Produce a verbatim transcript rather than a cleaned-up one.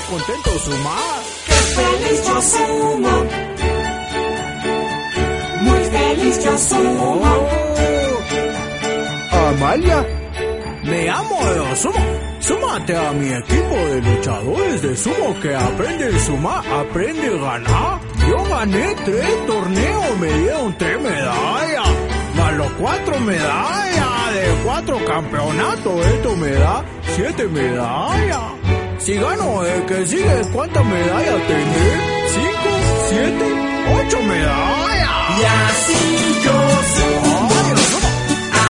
contento sumar. ¡Qué feliz yo sumo! Muy feliz yo sumo. Oh. Amalia, me amo de sumo. Súmate a mi equipo de luchadores de sumo que aprende a sumar, aprende a ganar. Yo gané tres torneos, me dieron tres medallas. Más los cuatro medallas de cuatro campeonatos, esto me da siete medallas. Si gano el que sigue, ¿cuántas medallas tendré? ¿Cinco? ¿Siete? ¿Ocho medallas? Y así yo sumo.